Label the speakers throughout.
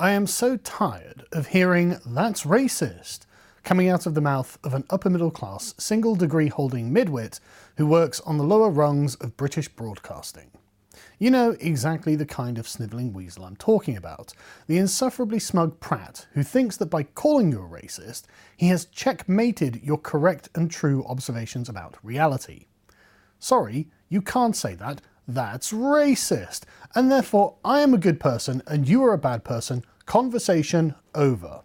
Speaker 1: I am so tired of hearing "that's racist" coming out of the mouth of an upper middle class, single degree holding midwit who works on the lower rungs of British broadcasting. You know exactly the kind of snivelling weasel I'm talking about, the insufferably smug prat who thinks that by calling you a racist, he has checkmated your correct and true observations about reality. Sorry, you can't say that. That's racist. And therefore I am a good person and you are a bad person. Conversation over.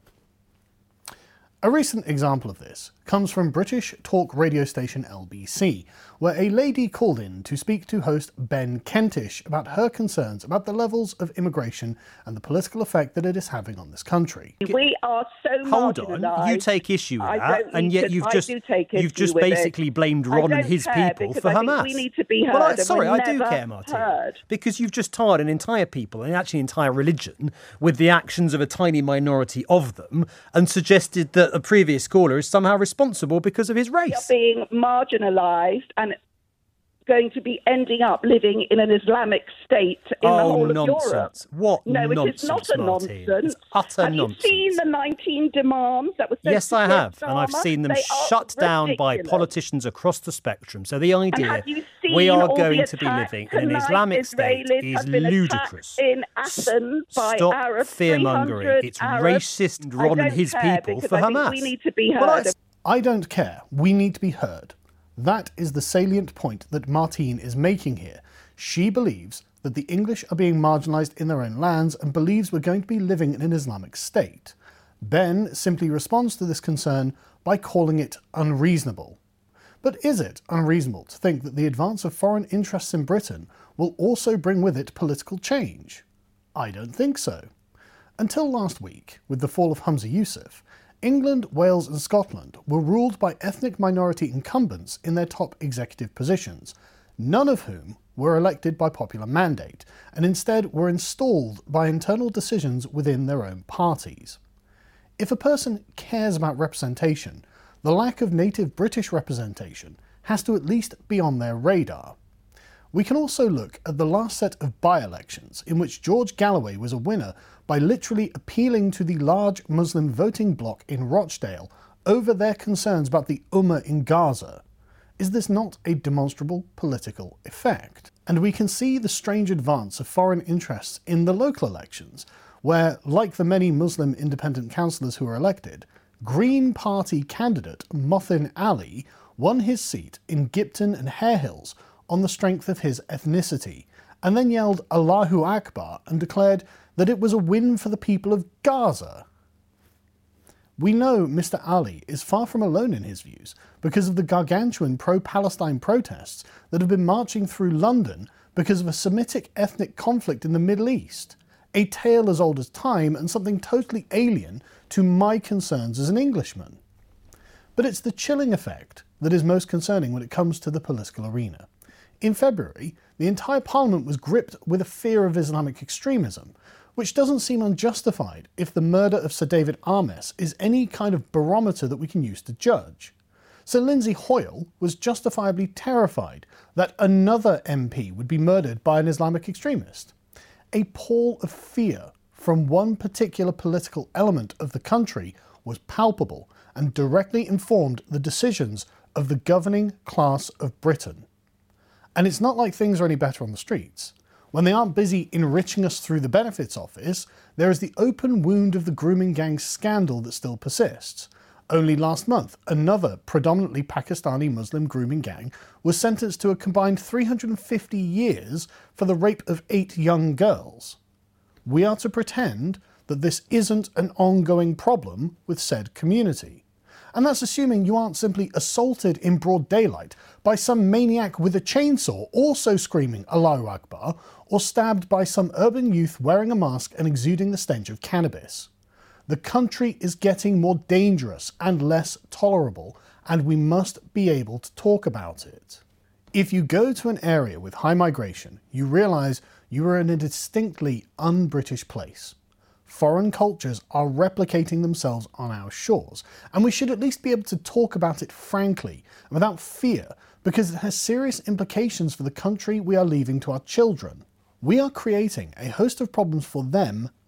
Speaker 1: A recent example of this comes from British talk radio station LBC, where a lady called in to speak to host Ben Kentish about her concerns about the levels of immigration and the political effect that it is having on this country.
Speaker 2: We are so
Speaker 3: Hold
Speaker 2: marginalised.
Speaker 3: on, you take issue with that, and yet you've just basically blamed Ron and his people for Hamas.
Speaker 2: We need to be heard.
Speaker 3: Well, I do care, Martin, because you've just tarred an entire people and actually an entire religion with the actions of a tiny minority of them, and suggested that a previous caller is somehow responsible because of his race.
Speaker 2: We are being marginalised and going to be ending up living in an Islamic state in the whole of Europe.
Speaker 3: What
Speaker 2: nonsense?
Speaker 3: No,
Speaker 2: it is not a
Speaker 3: Martin.
Speaker 2: nonsense.
Speaker 3: It's utter nonsense.
Speaker 2: Have you seen the 19 demands that were sent
Speaker 3: Yes,
Speaker 2: to
Speaker 3: I have,
Speaker 2: Starmer?
Speaker 3: and I've seen them
Speaker 2: They
Speaker 3: shut
Speaker 2: are
Speaker 3: down by
Speaker 2: ridiculous.
Speaker 3: politicians across the spectrum. So the idea
Speaker 2: have you seen
Speaker 3: we are
Speaker 2: all
Speaker 3: going
Speaker 2: the
Speaker 3: to be
Speaker 2: attacks
Speaker 3: living in an
Speaker 2: tonight?
Speaker 3: Islamic state
Speaker 2: Israelis
Speaker 3: is
Speaker 2: have been
Speaker 3: ludicrous.
Speaker 2: attacked in Athens by
Speaker 3: Stop
Speaker 2: Arabs,
Speaker 3: fear-mongering.
Speaker 2: 300
Speaker 3: It's
Speaker 2: Arabs.
Speaker 3: racist, Ron and his people for
Speaker 2: I think
Speaker 3: Hamas.
Speaker 2: we need to be heard.
Speaker 1: I don't care. We need to be heard. That is the salient point that Martine is making here. She believes that the English are being marginalised in their own lands and believes we're going to be living in an Islamic state. Ben simply responds to this concern by calling it unreasonable. But is it unreasonable to think that the advance of foreign interests in Britain will also bring with it political change? I don't think so. Until last week, with the fall of Humza Yousaf, England, Wales and Scotland were ruled by ethnic minority incumbents in their top executive positions, none of whom were elected by popular mandate, and instead were installed by internal decisions within their own parties. If a person cares about representation, the lack of native British representation has to at least be on their radar. We can also look at the last set of by-elections in which George Galloway was a winner by literally appealing to the large Muslim voting bloc in Rochdale over their concerns about the Ummah in Gaza. Is this not a demonstrable political effect? And we can see the strange advance of foreign interests in the local elections, where, like the many Muslim independent councillors who were elected, Green Party candidate Mothin Ali won his seat in Gipton and Hare Hills on the strength of his ethnicity, and then yelled Allahu Akbar and declared that it was a win for the people of Gaza. We know Mr. Ali is far from alone in his views because of the gargantuan pro-Palestine protests that have been marching through London because of a Semitic ethnic conflict in the Middle East, a tale as old as time and something totally alien to my concerns as an Englishman. But it's the chilling effect that is most concerning when it comes to the political arena. In February, the entire Parliament was gripped with a fear of Islamic extremism, which doesn't seem unjustified if the murder of Sir David Armes is any kind of barometer that we can use to judge. Sir Lindsay Hoyle was justifiably terrified that another MP would be murdered by an Islamic extremist. A pall of fear from one particular political element of the country was palpable and directly informed the decisions of the governing class of Britain. And it's not like things are any better on the streets. When they aren't busy enriching us through the benefits office, there is the open wound of the grooming gang scandal that still persists. Only last month, another predominantly Pakistani Muslim grooming gang was sentenced to a combined 350 years for the rape of 8 young girls. We are to pretend that this isn't an ongoing problem with said community. And that's assuming you aren't simply assaulted in broad daylight by some maniac with a chainsaw also screaming Allahu Akbar, or stabbed by some urban youth wearing a mask and exuding the stench of cannabis. The country is getting more dangerous and less tolerable, and we must be able to talk about it. If you go to an area with high migration, you realise you are in a distinctly un-British place. Foreign cultures are replicating themselves on our shores, and we should at least be able to talk about it frankly and without fear, because it has serious implications for the country we are leaving to our children. We are creating a host of problems for them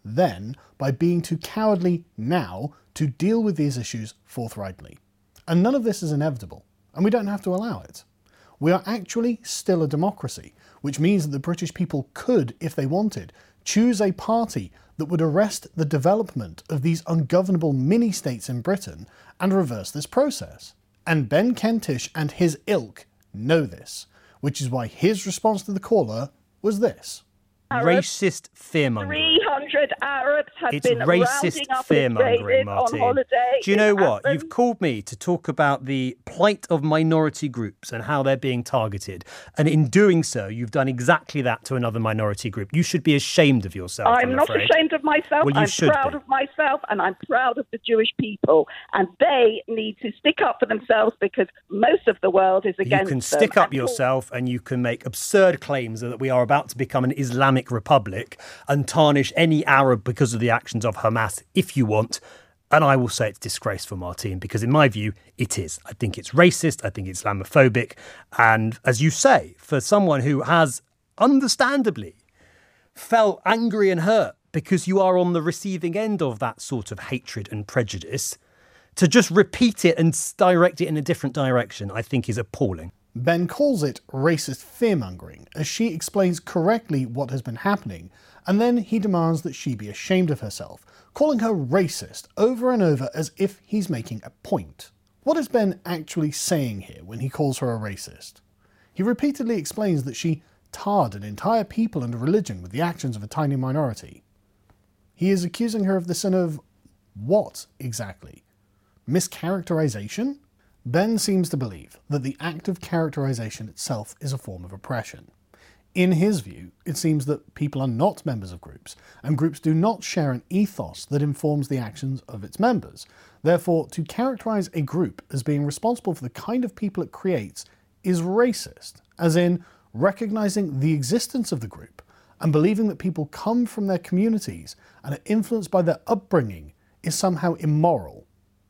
Speaker 1: then by being too cowardly now to deal with these issues forthrightly. And none of this is inevitable, and we don't have to allow it. We are actually still a democracy, which means that the British people could, if they wanted, choose a party that would arrest the development of these ungovernable mini-states in Britain and reverse this process. And Ben Kentish and his ilk know this, which is why his response to the caller was this.
Speaker 3: Racist fear-mongering.
Speaker 2: 300 Arabs have
Speaker 3: it's
Speaker 2: been
Speaker 3: racist
Speaker 2: rounding up
Speaker 3: fear-mongering,
Speaker 2: Martin.
Speaker 3: Martine.
Speaker 2: On holiday.
Speaker 3: Do you know what? You've called me to talk about the plight of minority groups and how they're being targeted. And in doing so, you've done exactly that to another minority group. You should be ashamed of yourself,
Speaker 2: I'm not
Speaker 3: afraid.
Speaker 2: ashamed of myself.
Speaker 3: Well,
Speaker 2: I'm proud of myself, and I'm proud of the Jewish people. And they need to stick up for themselves because most of the world is against them.
Speaker 3: You can stick up yourself and you can make absurd claims that we are about to become an Islamic republic and tarnish any Arab because of the actions of Hamas if you want. And I will say it's disgraceful, Martine, because in my view, it is. I think it's racist. I think it's Islamophobic. And as you say, for someone who has understandably felt angry and hurt because you are on the receiving end of that sort of hatred and prejudice, to just repeat it and direct it in a different direction, I think is appalling.
Speaker 1: Ben calls it racist fear-mongering, as she explains correctly what has been happening, and then he demands that she be ashamed of herself, calling her racist over and over as if he's making a point. What is Ben actually saying here when he calls her a racist? He repeatedly explains that she tarred an entire people and a religion with the actions of a tiny minority. He is accusing her of the sin of what, exactly? Mischaracterization? Ben seems to believe that the act of characterization itself is a form of oppression. In his view, it seems that people are not members of groups, and groups do not share an ethos that informs the actions of its members. Therefore, to characterize a group as being responsible for the kind of people it creates is racist, as in recognizing the existence of the group and believing that people come from their communities and are influenced by their upbringing is somehow immoral.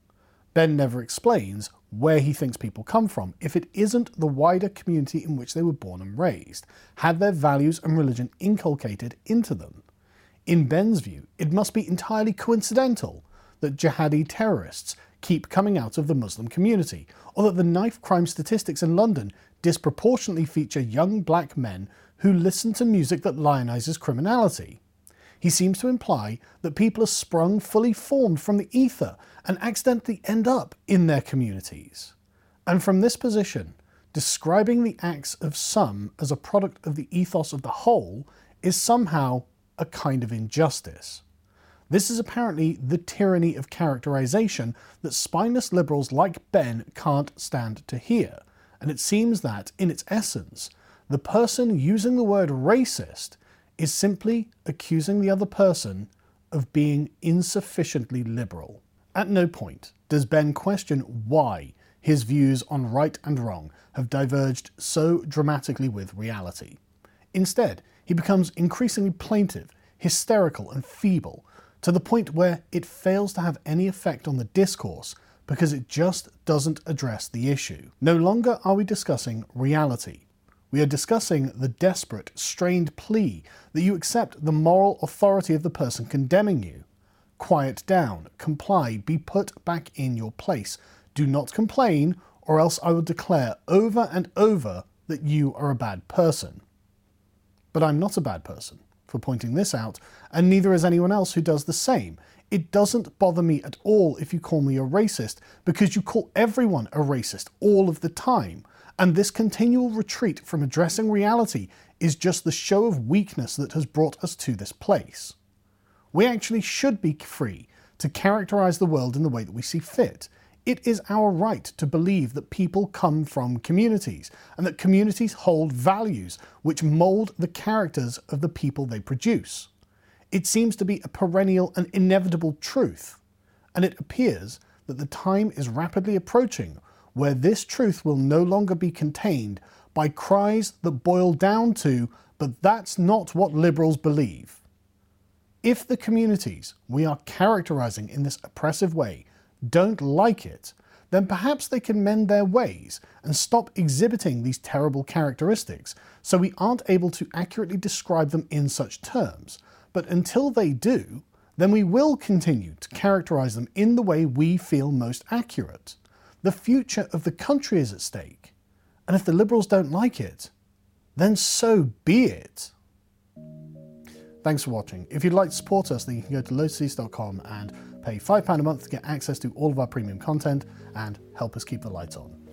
Speaker 1: Ben never explains where he thinks people come from if it isn't the wider community in which they were born and raised, had their values and religion inculcated into them. In Ben's view, it must be entirely coincidental that jihadi terrorists keep coming out of the Muslim community, or that the knife crime statistics in London disproportionately feature young black men who listen to music that lionizes criminality. He seems to imply that people are sprung fully formed from the ether and accidentally end up in their communities. And from this position, describing the acts of some as a product of the ethos of the whole is somehow a kind of injustice. This is apparently the tyranny of characterization that spineless liberals like Ben can't stand to hear, and it seems that, in its essence, the person using the word racist is simply accusing the other person of being insufficiently liberal. At no point does Ben question why his views on right and wrong have diverged so dramatically with reality. Instead, he becomes increasingly plaintive, hysterical and feeble, to the point where it fails to have any effect on the discourse because it just doesn't address the issue. No longer are we discussing reality. We are discussing the desperate, strained plea that you accept the moral authority of the person condemning you. Quiet down, comply, be put back in your place. Do not complain, or else I will declare over and over that you are a bad person. But I'm not a bad person for pointing this out, and neither is anyone else who does the same. It doesn't bother me at all if you call me a racist, because you call everyone a racist all of the time. And this continual retreat from addressing reality is just the show of weakness that has brought us to this place. We actually should be free to characterize the world in the way that we see fit. It is our right to believe that people come from communities, and that communities hold values which mold the characters of the people they produce. It seems to be a perennial and inevitable truth, and it appears that the time is rapidly approaching where this truth will no longer be contained by cries that boil down to, but that's not what liberals believe. If the communities we are characterizing in this oppressive way don't like it, then perhaps they can mend their ways and stop exhibiting these terrible characteristics so we aren't able to accurately describe them in such terms. But until they do, then we will continue to characterise them in the way we feel most accurate. The future of the country is at stake, and if the Liberals don't like it, then so be it. Thanks for watching. If you'd like to support us, then you can go to lotuseast.com and pay £5 a month to get access to all of our premium content and help us keep the lights on.